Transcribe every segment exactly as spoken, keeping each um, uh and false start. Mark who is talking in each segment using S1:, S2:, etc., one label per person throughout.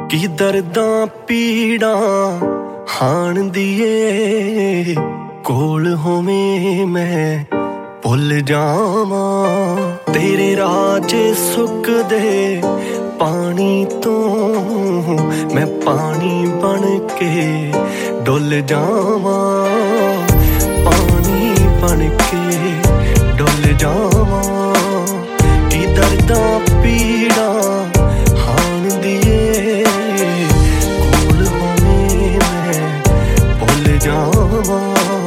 S1: की दर्दां पीड़ां हाण दिए कोल होवें मैं भुल जावां तेरे राज सुक दे पानी तो मैं पानी बन के डुल जावां पानी बन के डुल जावां की दर्दां पीड़ां हाण दिए कोल होवें मैं भुल जावां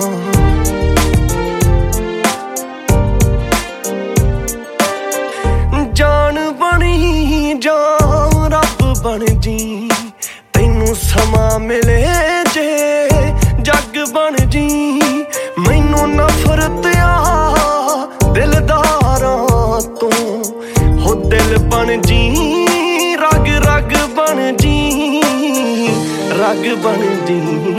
S1: जान बनी जान रब बन जी तैनू समा मिले जे जग बन जी मैनू नफरत आ दिलदारां तो हो दिल बन जी रग रग बन जी रग बन जी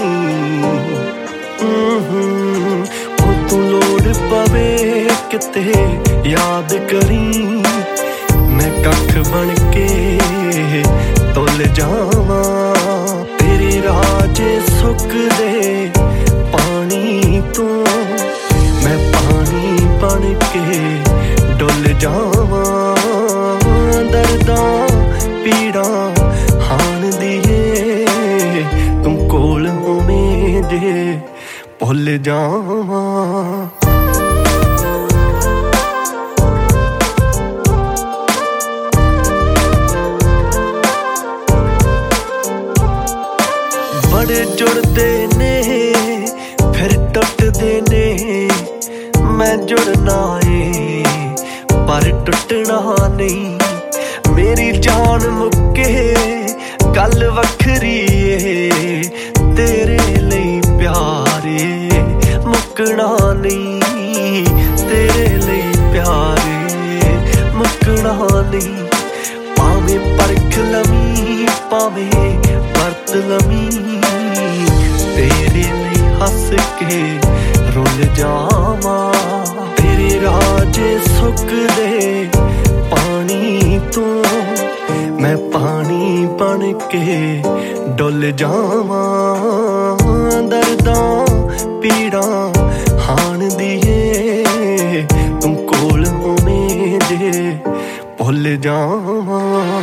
S1: ओ तू लोड़ पवे किते याद करी मैं कख बन के तुल जावां तेरे राज सुक दे पानी तो मैं पानी बन के डुल जावां दर्दां पीड़ां हाण दिए तू कोल होवें जे भुल जावां बड़े जुड़दे ने फिर टुटदे ने मैं जुड़ना ए पर टुटना नहीं मेरी जान मुक्के गल वखरी ए तेरे लई प्यारे मुकना नहीं तेरे लई प्यारे मुकना नहीं पावे परख लमी पावे वर्त लमी तेरे लिए हंस के रुल जावां तेरे राज सुक दे पानी तो मैं पानी बन के डुल जावां दर्दां पीड़ां हाण दिए तू कोल होवें जे भुल जावां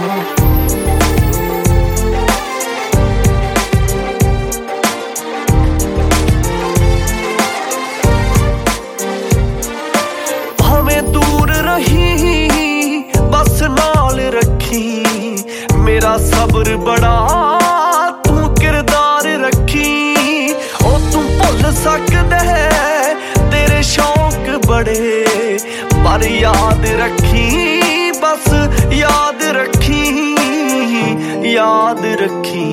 S1: बस नाल रखी मेरा सब्र बड़ा तू किरदार रखी ओ तू भुल सकदा है तेरे शौक बड़े पर याद रखी बस याद रखी याद रखी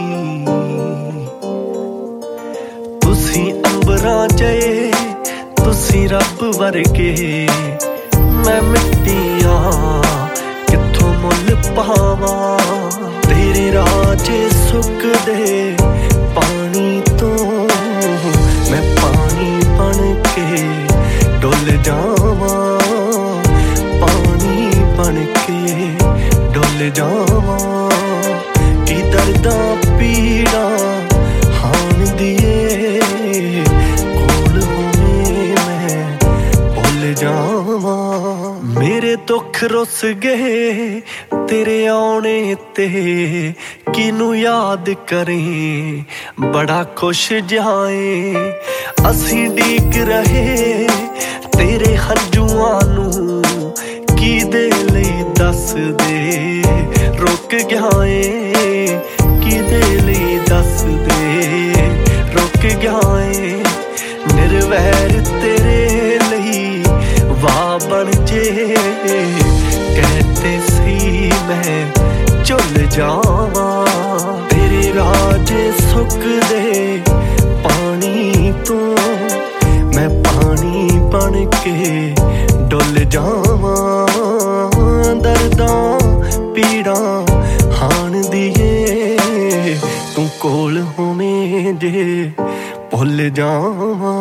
S1: तुसी अंबरां जए तुसी रब वर्गे मैं मिट्टियां किथों मुल पावां तेरे राज सुक दे पानी तो मैं पानी बन के डुल जावां पानी बन के डुल जावां की दर्दां पीड़ां हाण दिए कोल होवें मैं भुल जावां मेरे दुख रुस गए तेरे आने ते किनू याद करें बड़ा खुश जाए असी डीक रहे तेरे हंजुआं नू की दे लई दस दे रुक गयाए की दे लई दस दे रुक गयाए निर्वैर तेरे लई वाह बन जे कहते सी मैं झुल जावां तेरे राज सुक दे पानी तो मैं पानी बन के डुल जावां दर्दां पीड़ां हाण दिए तू कोल होवें जे भुल जावां